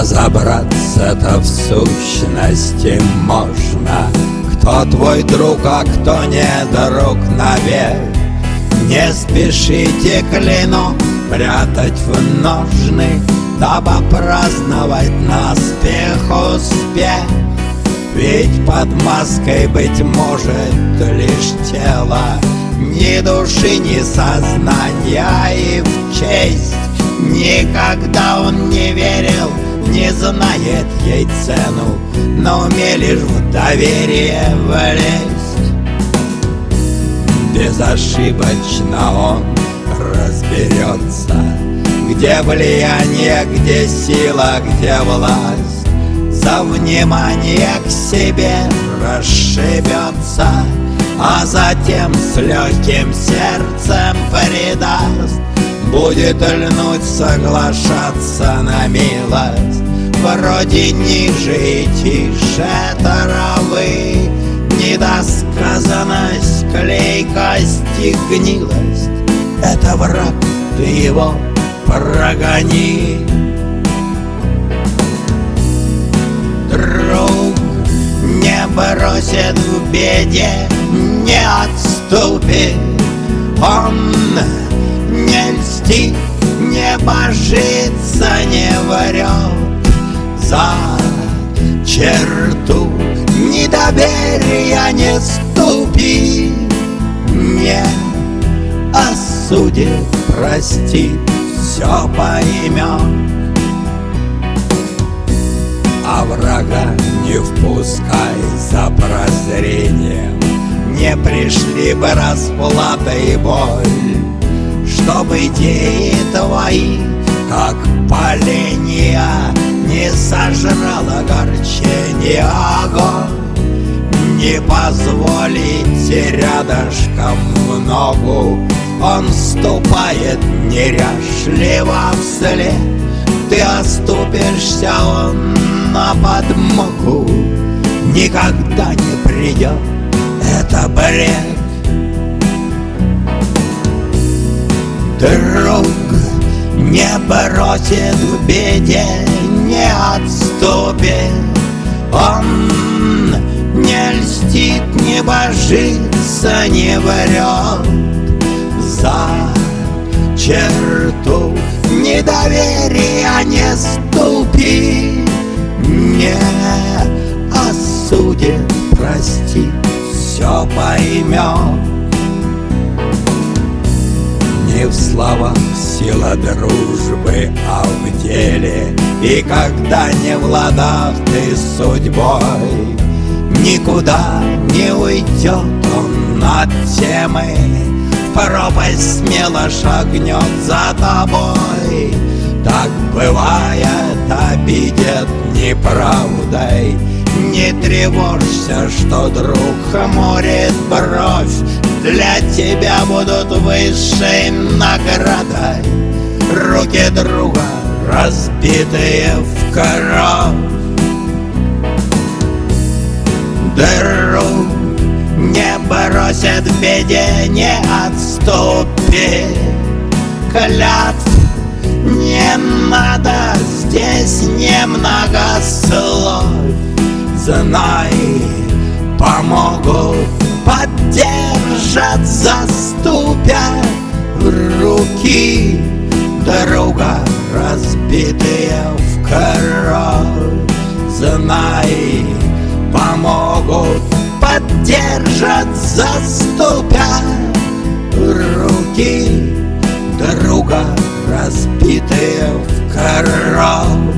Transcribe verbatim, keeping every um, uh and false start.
Разобраться-то в сущности можно, кто твой друг, а кто не друг навек. Не спешите клинок прятать в ножны, дабы праздновать наспех успех. Ведь под маской, быть может, лишь тело, ни души, ни сознания и в честь. Никогда он не верил, не знает ей цену, но умел лишь в доверие влезть. Безошибочно он разберется, где влияние, где сила, где власть. За внимание к себе расшибется, а затем с легким сердцем предаст. Будет льнуть, соглашаться на милость, вроде ниже и тише травы. Недосказанность, клейкость и гнилость — это враг, ты его прогони. Друг не бросит в беде, не отступит. Он не льстит, не божится, не врет. За черту недоверия не ступи, не осудит, простит, все поймет. А врага не впускай за прозрением, не пришли бы расплата и боль, чтобы идеи твои, как поленья, не сожрало горчение огонь. Не позволите рядышком в ногу, он ступает неряшливо вслед. Ты оступишься, он на подмогу никогда не придет, это бред. Друг не бросит в беде, не отступит. Он не льстит, не божится, не врет. За черту недоверия не ступи, не осудит, простит, все поймет. Не в словах сила дружбы, а в деле. И когда не в ладах ты с судьбой, никуда не уйдет он от темы. В пропасть смело шагнет за тобой. Так бывает, обидят неправдой. Не тревожься, что друг хмурит бровь. Для тебя будут высшей наградой руки друга, разбитые в кровь. Друг не бросит в беде, не отступит. Клятв не надо, здесь немного слов. Знай, помогут, поддержат, заступят руки друга, разбитые в кровь. Знай, помогут, поддержат, заступят руки друга, разбитые в кровь.